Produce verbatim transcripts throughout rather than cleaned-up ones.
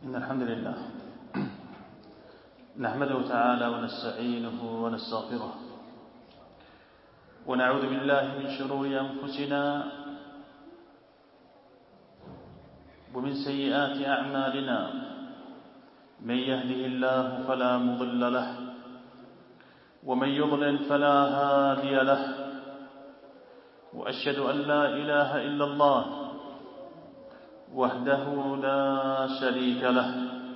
إن الحمد لله نحمده تعالى ونستعينه ونستغفره ونعوذ بالله من شرور أنفسنا ومن سيئات أعمالنا. من يهده الله فلا مضل له ومن يضلل فلا هادي له، وأشهد أن لا إله إلا الله وحده لا شريك له،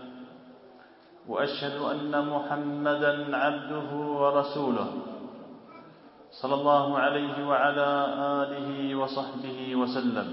وأشهد أن محمدًا عبده ورسوله صلى الله عليه وعلى آله وصحبه وسلم.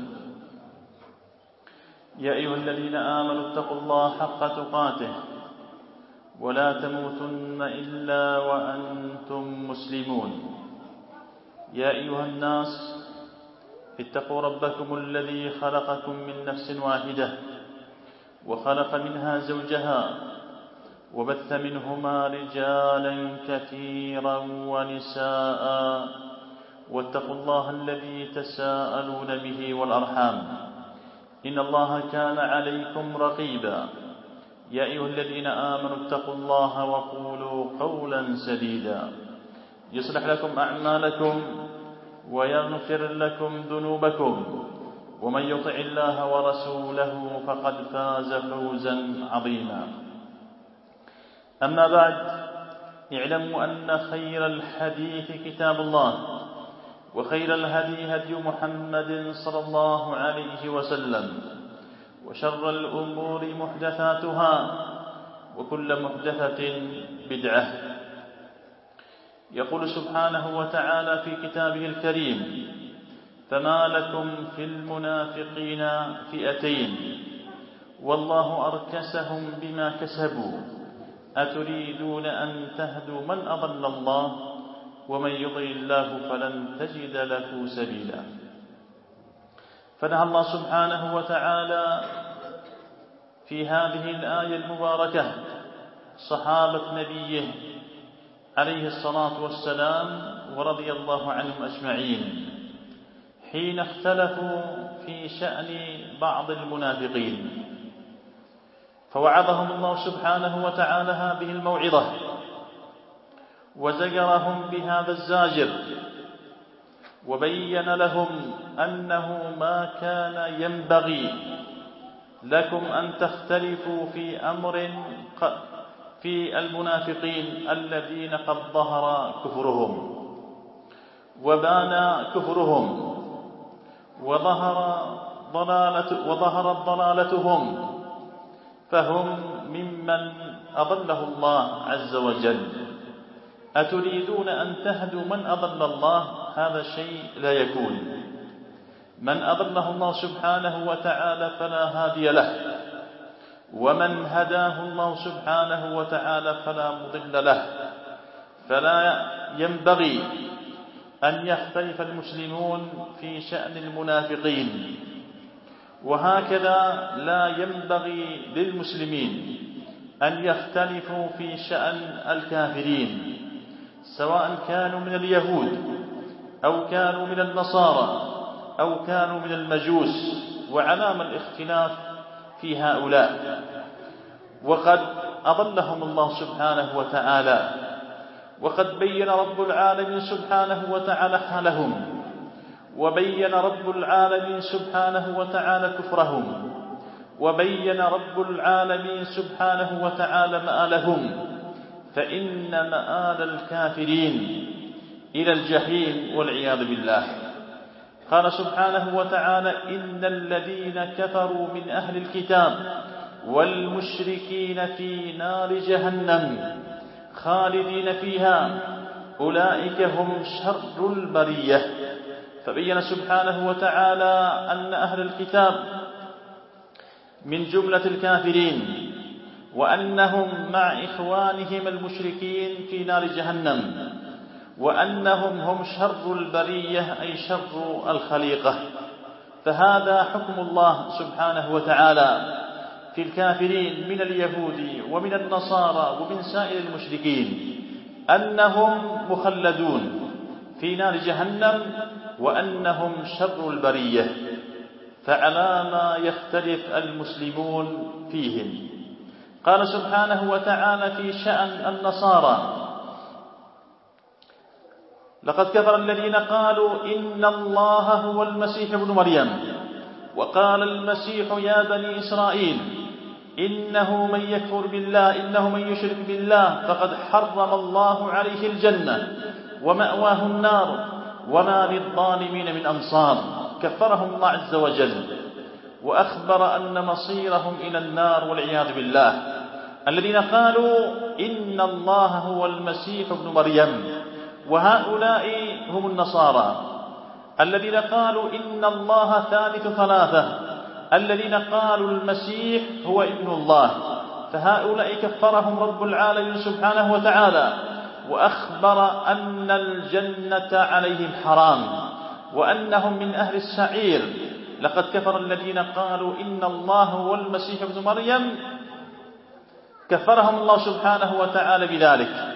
يا أيها الذين آمنوا اتقوا الله حق تقاته ولا تموتن إلا وأنتم مسلمون. يا أيها الناس اتقوا ربكم الذي خلقكم من نفس واحدة وخلق منها زوجها وبث منهما رجالا كثيرا ونساء، واتقوا الله الذي تساءلون به والأرحام إن الله كان عليكم رقيبا. يا أيها الذين آمنوا اتقوا الله وقولوا قولا سديدا يصلح لكم أعمالكم ويغفر لكم ذنوبكم، ومن يطع الله ورسوله فقد فاز فوزا عظيما. أما بعد، اعلموا أن خير الحديث كتاب الله، وخير الهدي هدي محمد صلى الله عليه وسلم، وشر الأمور محدثاتها وكل محدثة بدعة. يقول سبحانه وتعالى في كتابه الكريم: فما لكم في المنافقين فئتين والله أركسهم بما كسبوا أتريدون أن تهدوا من أضل الله ومن يضلل الله فلن تجد له سبيلا. فنهى الله سبحانه وتعالى في هذه الآية المباركة صحابة نبيه عليه الصلاة والسلام ورضي الله عنهم أجمعين حين اختلفوا في شأن بعض المنافقين، فوعظهم الله سبحانه وتعالى هذه الموعظة وزجرهم بهذا الزاجر، وبين لهم أنه ما كان ينبغي لكم أن تختلفوا في أمر في المنافقين الذين قد ظهر كفرهم وبان كفرهم وظهر ضلالة وظهرت ضلالتهم، فهم ممن أضله الله عز وجل. أتريدون أن تهدوا من أضل الله؟ هذا شيء لا يكون. من أضله الله سبحانه وتعالى فلا هادي له، ومن هداه الله سبحانه وتعالى فلا مضل له. فلا ينبغي أن يختلف المسلمون في شأن المنافقين، وهكذا لا ينبغي للمسلمين أن يختلفوا في شأن الكافرين، سواء كانوا من اليهود أو كانوا من النصارى أو كانوا من المجوس، وعلام الاختلاف في هؤلاء. وقد أضلهم الله سبحانه وتعالى، وقد بين رب العالمين سبحانه وتعالى حالهم، وبين رب العالمين سبحانه وتعالى كفرهم، وبين رب العالمين سبحانه وتعالى مآلهم. فإن مآل الكافرين إلى الجحيم والعياذ بالله. قال سبحانه وتعالى: إن الذين كفروا من أهل الكتاب والمشركين في نار جهنم خالدين فيها أولئك هم شر البرية. فبين سبحانه وتعالى أن أهل الكتاب من جملة الكافرين، وأنهم مع إخوانهم المشركين في نار جهنم، وأنهم هم شر البرية أي شر الخليقة. فهذا حكم الله سبحانه وتعالى في الكافرين من اليهود ومن النصارى ومن سائر المشركين، أنهم مخلدون في نار جهنم وأنهم شر البرية. فعلى ما يختلف المسلمون فيهم. قال سبحانه وتعالى في شأن النصارى: لقد كفر الذين قالوا إن الله هو المسيح ابن مريم وقال المسيح يا بني إسرائيل إنه من يكفر بالله إنه من يشرك بالله فقد حرم الله عليه الجنة ومأواه النار وما للظالمين من أنصار. كفرهم الله عز وجل وأخبر أن مصيرهم إلى النار والعياذ بالله. الذين قالوا إن الله هو المسيح ابن مريم، وهؤلاء هم النصارى الذين قالوا إن الله ثالث ثلاثة، الذين قالوا المسيح هو ابن الله، فهؤلاء كفرهم رب العالمين سبحانه وتعالى وأخبر أن الجنة عليهم حرام وأنهم من أهل السعير. لقد كفر الذين قالوا إن الله هو المسيح ابن مريم، كفرهم الله سبحانه وتعالى بذلك.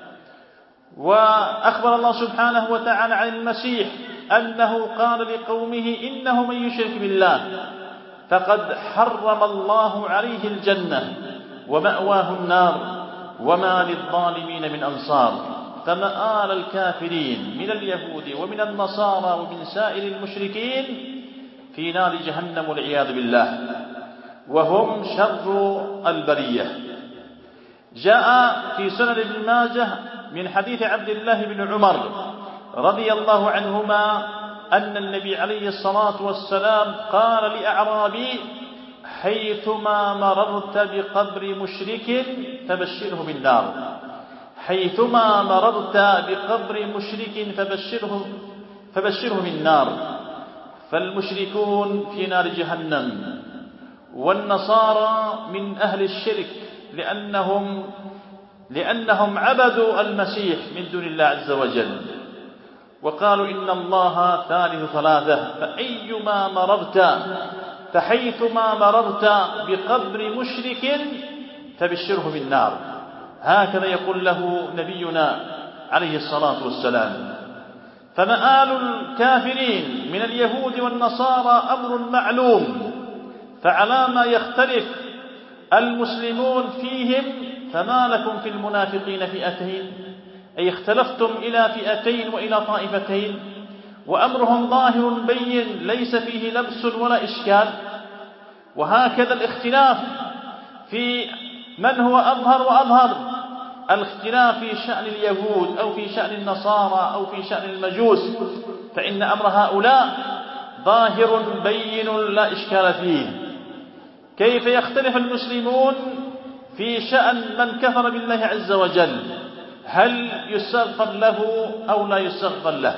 وأخبر الله سبحانه وتعالى عن المسيح أنه قال لقومه إنه من يشرك بالله فقد حرم الله عليه الجنة ومأواه النار وما للظالمين من أنصار. فمآل الكافرين من اليهود ومن النصارى ومن سائر المشركين في نار جهنم والعياذ بالله، وهم شر البرية. جاء في سنن ابن ماجه من حديث عبد الله بن عمر رضي الله عنهما أن النبي عليه الصلاة والسلام قال لأعرابي: حيثما مررت بقبر مشرك فبشره بالنار، حيثما مررت بقبر مشرك فبشره فبشره بالنار. فالمشركون في نار جهنم، والنصارى من أهل الشرك لأنهم لأنهم عبدوا المسيح من دون الله عز وجل، وقالوا إن الله ثالث ثلاثة. فأيما مررت فحيثما مررت بقبر مشرك فبشره بالنار، هكذا يقول له نبينا عليه الصلاة والسلام. فمآل الكافرين من اليهود والنصارى أمر معلوم، فعلى ما يختلف المسلمون فيهم فما لكم في المنافقين فئتين، أي اختلفتم إلى فئتين وإلى طائفتين، وأمرهم ظاهر بين ليس فيه لبس ولا إشكال. وهكذا الاختلاف في من هو أظهر وأظهر، الاختلاف في شأن اليهود أو في شأن النصارى أو في شأن المجوس، فإن أمر هؤلاء ظاهر بين لا إشكال فيه. كيف يختلف المسلمون في شأن من كفر بالله عز وجل؟ هل يستغفر له أو لا يستغفر له؟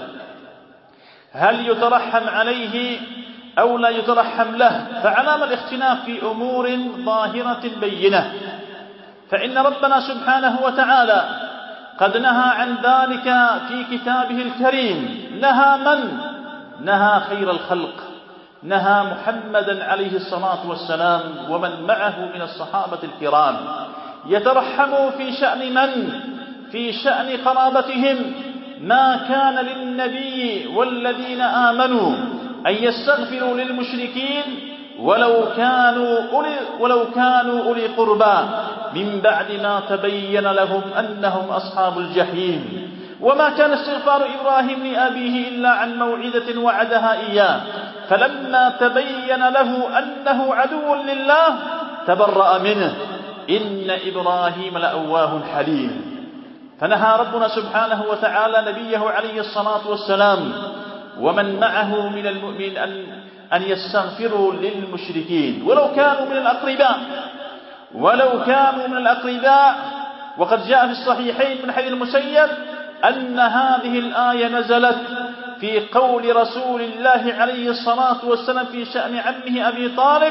هل يترحم عليه أو لا يترحم له؟ فعلام الاختلاف في أمور ظاهرة بينة. فإن ربنا سبحانه وتعالى قد نهى عن ذلك في كتابه الكريم. نهى من؟ نهى خير الخلق، نهى محمدا عليه الصلاة والسلام ومن معه من الصحابة الكرام. يترحموا في شأن من؟ في شأن قرابتهم. ما كان للنبي والذين آمنوا أن يستغفروا للمشركين ولو كانوا أولي, ولو كانوا أولي قربى من بعد ما تبين لهم أنهم أصحاب الجحيم. وما كان استغفار إبراهيم لأبيه إلا عن موعدة وعدها إياه، فلما تبين له أنه عدو لله تبرأ منه، إن إبراهيم لأواه حليم. فنهى ربنا سبحانه وتعالى نبيه عليه الصلاة والسلام ومن معه من المؤمنين أن, أن يستغفروا للمشركين ولو كانوا من الأقرباء ولو كانوا من الأقرباء. وقد جاء في الصحيحين من حديث المسيب أن هذه الآية نزلت في قول رسول الله عليه الصلاة والسلام في شأن عمه أبي طالب: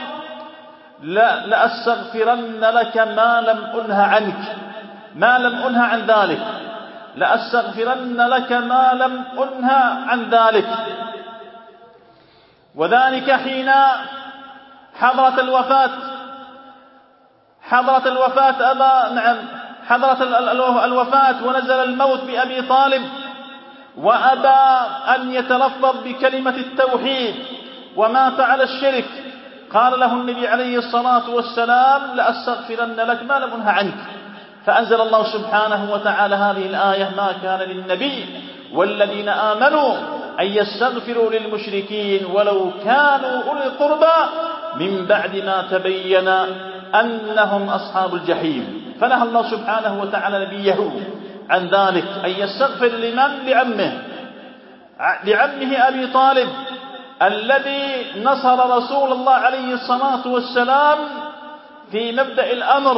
لا لأستغفرن لك ما لم أنه عنك، ما لم أنه عن ذلك، لأستغفرن لك ما لم أنه عن ذلك. وذلك حين حضرت الوفاة حضرت الوفاة أبا نعم حضرت الوفاة ونزل الموت بأبي طالب، وأبى أن يتلفظ بكلمة التوحيد ومات على الشرك، قال له النبي عليه الصلاة والسلام لأستغفرن لك ما لم أنه عنك. فأنزل الله سبحانه وتعالى هذه الآية: ما كان للنبي والذين آمنوا أن يستغفروا للمشركين ولو كانوا أولي القربى من بعد ما تبين أنهم أصحاب الجحيم. فنهى الله سبحانه وتعالى نبيه عن ذلك، أن يستغفر لمن؟ لعمه لعمه أبي طالب الذي نصر رسول الله عليه الصلاة والسلام في مبدأ الأمر،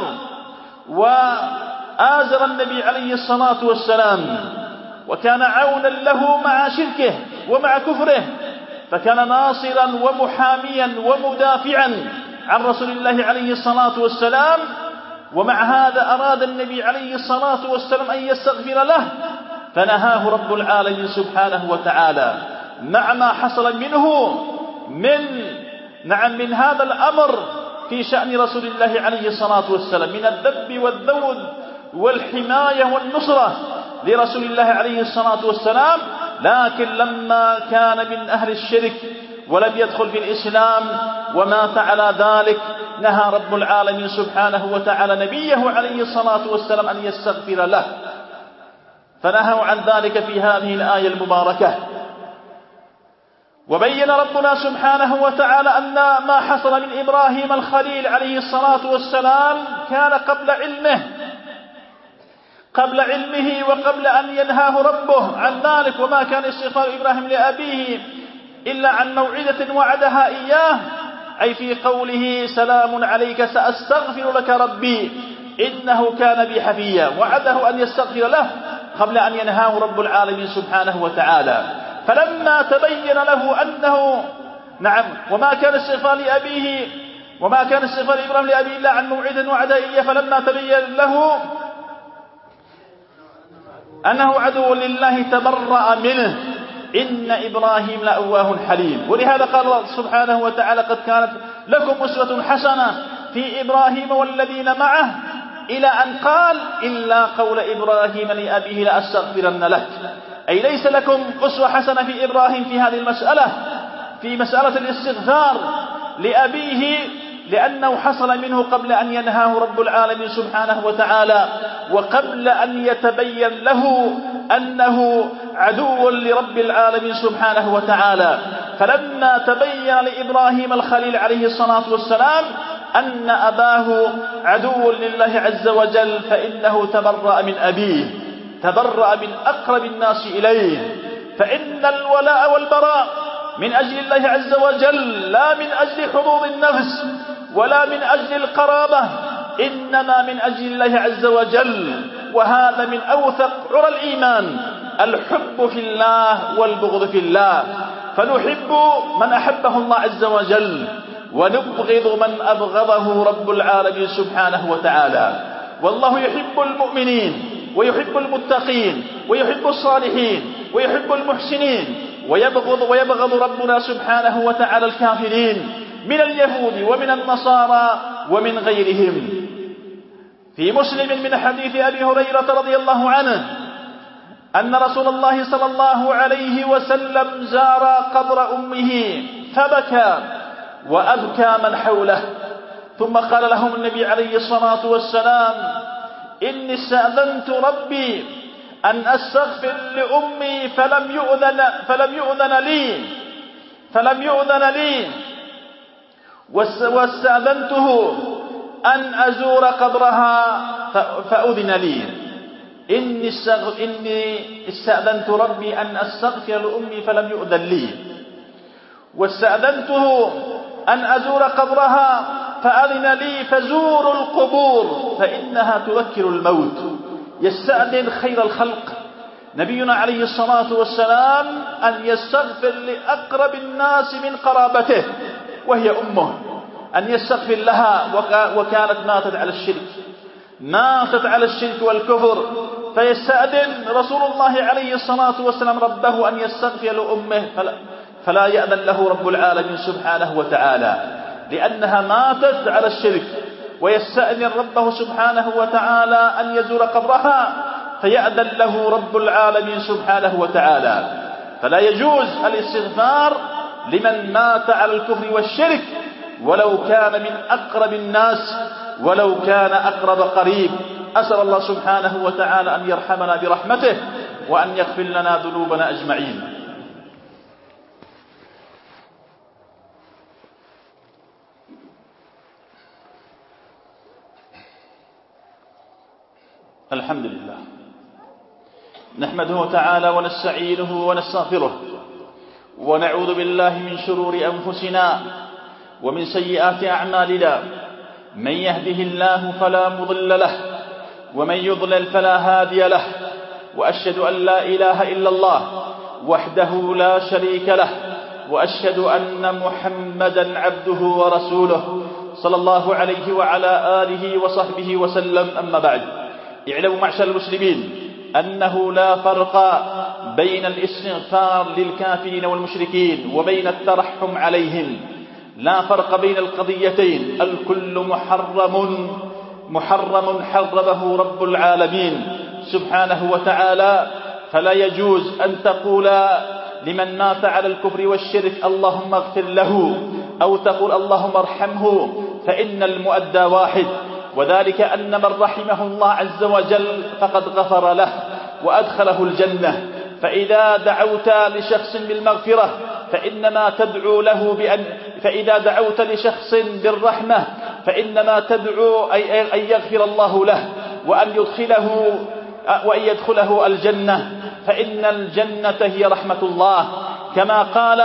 وآزر النبي عليه الصلاة والسلام، وكان عونا له مع شركه ومع كفره، فكان ناصرا ومحاميا ومدافعا عن رسول الله عليه الصلاة والسلام. ومع هذا أراد النبي عليه الصلاة والسلام أن يستغفر له، فنهاه رب العالمين سبحانه وتعالى مع ما حصل منه من نعم من هذا الأمر في شأن رسول الله عليه الصلاة والسلام، من الذب والذود والحماية والنصرة لرسول الله عليه الصلاة والسلام. لكن لما كان من أهل الشرك ولم يدخل في الإسلام ومات على ذلك، نهى رب العالمين سبحانه وتعالى نبيه عليه الصلاة والسلام أن يستغفر له، فنهوا عن ذلك في هذه الآية المباركة. وبين ربنا سبحانه وتعالى أن ما حصل من إبراهيم الخليل عليه الصلاة والسلام كان قبل علمه قبل علمه وقبل أن ينهاه ربه عن ذلك. وما كان استغفار إبراهيم لأبيه إلا عن موعدة وعدها إياه، أي في قوله: سلام عليك سأستغفر لك ربي إنه كان بي حفيا، وعده أن يستغفر له قبل أن ينهاه رب العالمين سبحانه وتعالى. فلما تبين له أنه نعم وما كان استغفار لأبيه وما كان استغفار إبراهيم لأبيه إلا عن موعدة وعدها إياه، فلما تبين له أنه عدو لله تبرأ منه، إن إبراهيم لأواه حليم. ولهذا قال الله سبحانه وتعالى: قد كانت لكم أسوة حسنة في إبراهيم والذين معه، إلى أن قال: إلا قول إبراهيم لأبيه لأستغفرن لك. أي ليس لكم أسوة حسنة في إبراهيم في هذه المسألة، في مسألة الاستغفار لأبيه، لأنه حصل منه قبل أن ينهاه رب العالمين سبحانه وتعالى، وقبل أن يتبين له أنه عدو لرب العالمين سبحانه وتعالى. فلما تبين لإبراهيم الخليل عليه الصلاة والسلام أن أباه عدو لله عز وجل، فإنه تبرأ من أبيه، تبرأ من أقرب الناس إليه. فإن الولاء والبراء من أجل الله عز وجل، لا من أجل حظوظ النفس ولا من أجل القرابة، إنما من أجل الله عز وجل. وهذا من أوثق عرى الإيمان، الحب في الله والبغض في الله. فنحب من أحبه الله عز وجل، ونبغض من أبغضه رب العالمين سبحانه وتعالى. والله يحب المؤمنين ويحب المتقين ويحب الصالحين ويحب المحسنين، ويبغض, ويبغض ربنا سبحانه وتعالى الكافرين من اليهود ومن النصارى ومن غيرهم. في مسلم من حديث أبي هريرة رضي الله عنه أن رسول الله صلى الله عليه وسلم زار قبر أمه فبكى وأبكى من حوله، ثم قال لهم النبي عليه الصلاة والسلام: إني استأذنت ربي أن أستغفر لأمي فلم يؤذن, فلم يؤذن لي فلم يؤذن لي واستأذنته أن أزور قبرها فأذن لي. إني استأذنت ربي أن أستغفر لأمي فلم يؤذن لي، واستأذنته أن أزور قبرها فأذن لي، فزوروا القبور فإنها تذكر الموت. يستأذن خير الخلق نبينا عليه الصلاة والسلام أن يستغفر لأقرب الناس من قرابته وهي أمه، أن يستغفر لها، وكانت ماتت على الشرك ماتت على الشرك والكفر. فيستأذن رسول الله عليه الصلاة والسلام ربه أن يستغفر لأمه، فلا, فلا يأذن له رب العالمين سبحانه وتعالى، لأنها ماتت على الشرك. ويستأذن ربه سبحانه وتعالى أن يزور قبرها، فيأذن له رب العالمين سبحانه وتعالى. فلا يجوز الاستغفار لمن مات على الكفر والشرك، ولو كان من أقرب الناس ولو كان أقرب قريب. أسأل الله سبحانه وتعالى أن يرحمنا برحمته وأن يغفر لنا ذنوبنا أجمعين. الحمد لله نحمده تعالى ونستعينه ونستغفره ونعوذ بالله من شرور أنفسنا ومن سيئات أعمالنا. من يهده الله فلا مضل له ومن يضلل فلا هادي له. وأشهد أن لا إله إلا الله وحده لا شريك له وأشهد أن محمدا عبده ورسوله صلى الله عليه وعلى آله وصحبه وسلم. أما بعد، اعلموا معشر المسلمين أنه لا فرق بين الاستغفار للكافرين والمشركين وبين الترحم عليهم. لا فرق بين القضيتين، الكل محرم محرم حرمه رب العالمين سبحانه وتعالى. فلا يجوز أن تقول لمن مات على الكفر والشرك اللهم اغفر له، أو تقول اللهم ارحمه، فإن المؤدى واحد، وذلك أن من رحمه الله عز وجل فقد غفر له وأدخله الجنة. فإذا دعوت لشخص بالمغفرة فإنما تدعو له بأن فإذا دعوت لشخص بالرحمة فإنما تدعو أي أن يغفر الله له وأن يدخله وأن يدخله الجنة، فإن الجنة هي رحمة الله كما قال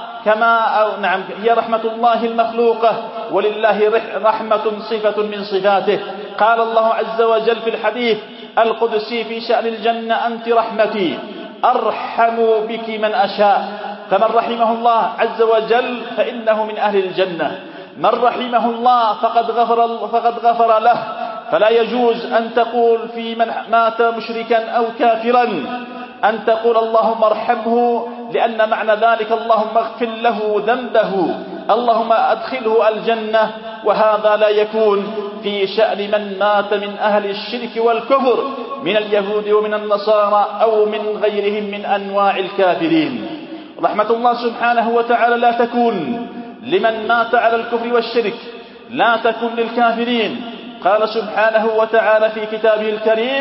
كما أو نعم هي رحمة الله المخلوقة، ولله رحمة صفة من صفاته. قال الله عز وجل في الحديث القدسي في شأن الجنة أنت رحمتي أرحم بك من أشاء. فمن رحمه الله عز وجل فإنه من أهل الجنة. من رحمه الله فقد غفر, فقد غفر له. فلا يجوز أن تقول في من مات مشركا أو كافرا أن تقول اللهم ارحمه، لأن معنى ذلك اللهم اغفر له ذنبه، اللهم أدخله الجنة، وهذا لا يكون في شأن من مات من أهل الشرك والكفر من اليهود ومن النصارى أو من غيرهم من أنواع الكافرين. رحمة الله سبحانه وتعالى لا تكون لمن مات على الكفر والشرك، لا تكون للكافرين. قال سبحانه وتعالى في كتابه الكريم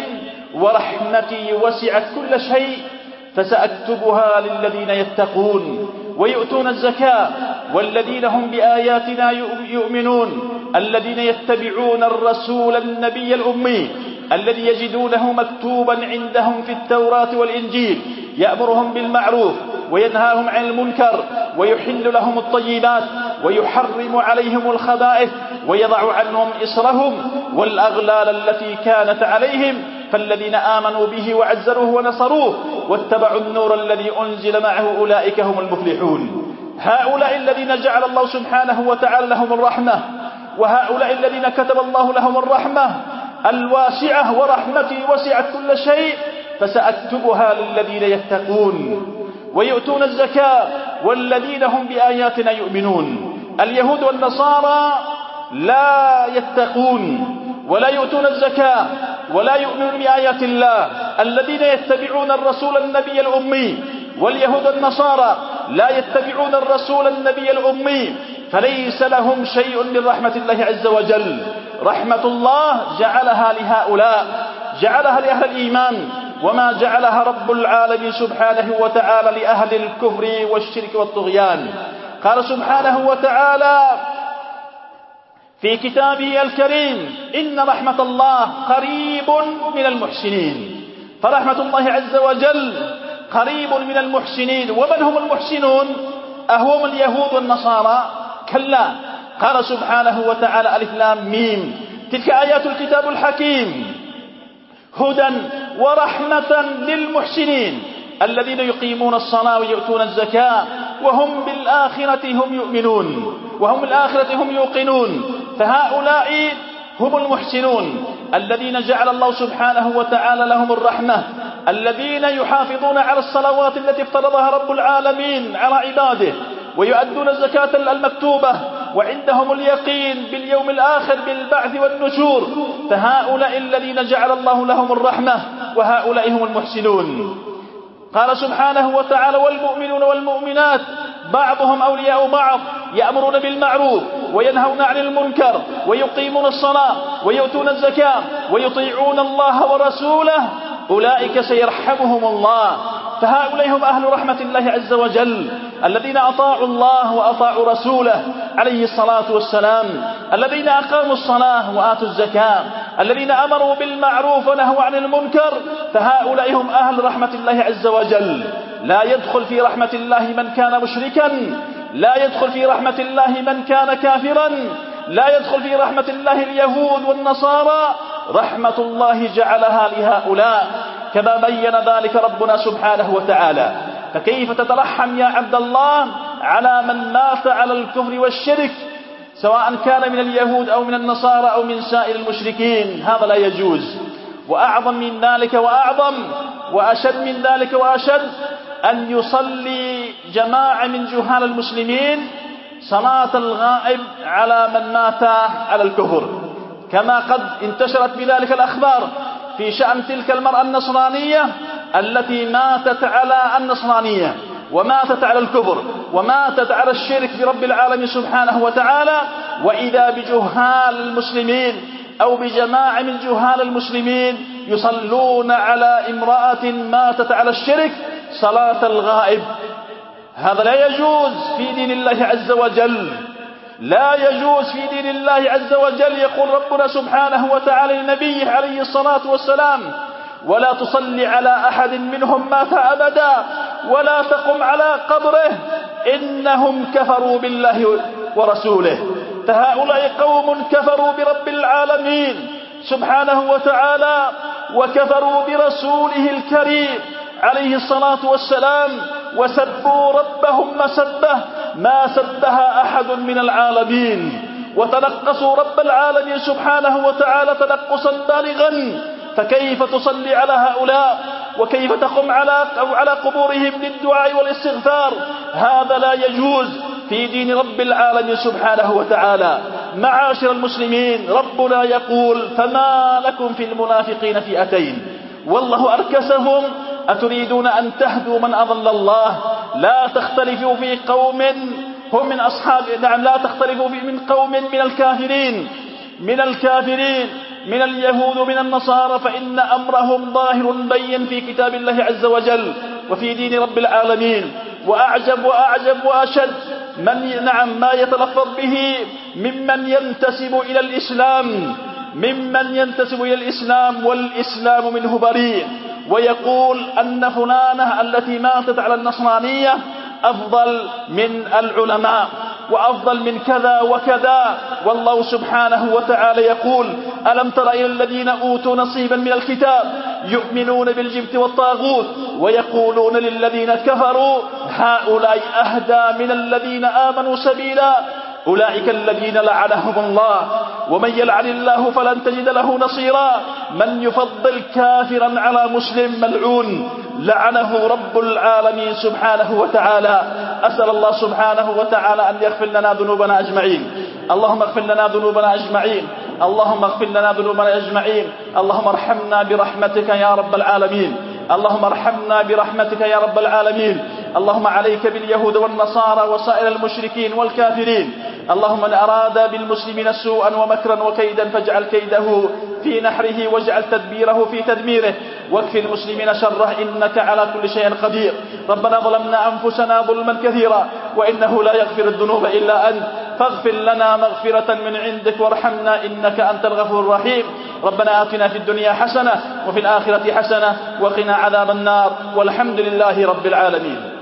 ورحمتي وسعت كل شيء فسأكتبها للذين يتقون ويؤتون الزكاة والذين هم بآياتنا يؤمنون الذين يتبعون الرسول النبي الأمي الذي يجدونه مكتوبا عندهم في التوراة والإنجيل يأمرهم بالمعروف وينهاهم عن المنكر ويحل لهم الطيبات ويحرم عليهم الخبائث ويضع عنهم إصرهم والأغلال التي كانت عليهم. فالذين آمنوا به وعزروه ونصروه واتبعوا النور الذي أنزل معه أولئك هم المفلحون. هؤلاء الذين جعل الله سبحانه وتعالى لهم الرحمة، وهؤلاء الذين كتب الله لهم الرحمة الواسعة، ورحمتي وسعت كل شيء فسأكتبها للذين يتقون ويؤتون الزكاة والذين هم بآياتنا يؤمنون. اليهود والنصارى لا يتقون ولا يؤتون الزكاة ولا يؤمنون بآيات الله. الذين يتبعون الرسول النبي الأمي، واليهود والنصارى لا يتبعون الرسول النبي الأمي، فليس لهم شيء من رحمة الله عز وجل. رحمة الله جعلها لهؤلاء، جعلها لأهل الإيمان، وما جعلها رب العالمين سبحانه وتعالى لأهل الكفر والشرك والطغيان. قال سبحانه وتعالى في كتابه الكريم إن رحمة الله قريب من المحسنين. فرحمة الله عز وجل قريب من المحسنين. ومن هم المحسنون؟ أهم اليهود والنصارى؟ كلا. قال سبحانه وتعالى ألف لام ميم تلك آيات الكتاب الحكيم هدى ورحمة للمحسنين الذين يقيمون الصلاة ويؤتون الزكاة وهم بالآخرة هم يؤمنون وهم بالآخرة هم يوقنون. فهؤلاء هم المحسنون الذين جعل الله سبحانه وتعالى لهم الرحمة، الذين يحافظون على الصلوات التي افترضها رب العالمين على عباده، ويؤدون الزكاة المكتوبة، وعندهم اليقين باليوم الآخر بالبعث والنشور. فهؤلاء الذين جعل الله لهم الرحمة، وهؤلاء هم المحسنون. قال سبحانه وتعالى والمؤمنون والمؤمنات بعضهم أولياء بعض، يأمرون بالمعروف وينهون عن المنكر ويقيمون الصلاة ويؤتون الزكاة ويطيعون الله ورسوله، أولئك سيرحمهم الله. فهؤلاء هم أهل رحمة الله عز وجل، الذين أطاعوا الله وأطاعوا رسوله عليه الصلاة والسلام، الذين أقاموا الصلاة وآتوا الزكاة، الذين أمروا بالمعروف ونهوا عن المنكر، فهؤلاء هم أهل رحمة الله عز وجل. لا يدخل في رحمة الله من كان مشركا، لا يدخل في رحمة الله من كان كافرا، لا يدخل في رحمة الله اليهود والنصارى، رحمة الله جعلها لهؤلاء كما بين ذلك ربنا سبحانه وتعالى. فكيف تترحم يا عبد الله على من مات على الكفر والشرك، سواء كان من اليهود أو من النصارى أو من سائر المشركين؟ هذا لا يجوز. وأعظم من ذلك وأعظم وأشد من ذلك وأشد أن يصلي جماعة من جهال المسلمين صلاة الغائب على من مات على الكفر، كما قد انتشرت بذلك الأخبار في شأن تلك المرأة النصرانية التي ماتت على النصرانية وماتت على الكفر وماتت على الشرك برب العالمين سبحانه وتعالى، وإذا بجهال المسلمين أو بجماعة من جهال المسلمين يصلون على امرأة ماتت على الشرك صلاة الغائب. هذا لا يجوز في دين الله عز وجل، لا يجوز في دين الله عز وجل. يقول ربنا سبحانه وتعالى لنبيه عليه الصلاة والسلام: ولا تصلي على أحد منهم مات أبدا ولا تقم على قبره إنهم كفروا بالله ورسوله. فهؤلاء قوم كفروا برب العالمين سبحانه وتعالى وكفروا برسوله الكريم عليه الصلاة والسلام، وسبوا ربهم مسبة ما سبها أحد من العالمين، وتنقصوا رب العالمين سبحانه وتعالى تنقصا بالغا. فكيف تصلي على هؤلاء وكيف تقوم على على قبورهم للدعاء والاستغفار؟ هذا لا يجوز في دين رب العالمين سبحانه وتعالى. معاشر المسلمين، ربنا يقول: فما لكم في المنافقين فئتين والله أركسهم أتريدون أن تهدوا من أضل الله؟ لا تختلفوا في قوم هم من أصحاب نعم لا تختلفوا من قوم من الكافرين من الكافرين من اليهود ومن النصارى، فإن أمرهم ظاهر بين في كتاب الله عز وجل وفي دين رب العالمين. وأعجب وأعجب وأشد من نعم ما يتلفظ به ممن ينتسب إلى الإسلام ممن ينتسب إلى الإسلام والإسلام منه بريء، ويقول أن فلانة التي ماتت على النصرانية أفضل من العلماء وأفضل من كذا وكذا. والله سبحانه وتعالى يقول: ألم تر إلى الذين أوتوا نصيبا من الكتاب يؤمنون بالجبت والطاغوت ويقولون للذين كفروا هؤلاء أهدى من الذين آمنوا سبيلا أولئك الذين لعنهم الله ومن يلعن الله فلن تجد له نصيرا من يفضل كافرا على مسلم ملعون لعنه رب العالمين سبحانه وتعالى. أسأل الله سبحانه وتعالى أن يغفر لنا ذنوبنا أجمعين. اللهم اغفر لنا ذنوبنا أجمعين اللهم اغفر لنا ذنوبنا أجمعين اللهم ارحمنا برحمتك يا رب العالمين اللهم ارحمنا برحمتك يا رب العالمين. اللهم عليك باليهود والنصارى وسائر المشركين والكافرين. اللهم من أراد بالمسلمين سوءا ومكرا وكيدا فاجعل كيده في نحره واجعل تدبيره في تدميره واكفي المسلمين شره إنك على كل شيء قدير. ربنا ظلمنا أنفسنا ظلما كثيرا وإنه لا يغفر الذنوب إلا أنت فاغفر لنا مغفرة من عندك وارحمنا إنك أنت الغفور الرحيم. ربنا آتنا في الدنيا حسنة وفي الآخرة حسنة وقنا عذاب النار والحمد لله رب العالمين.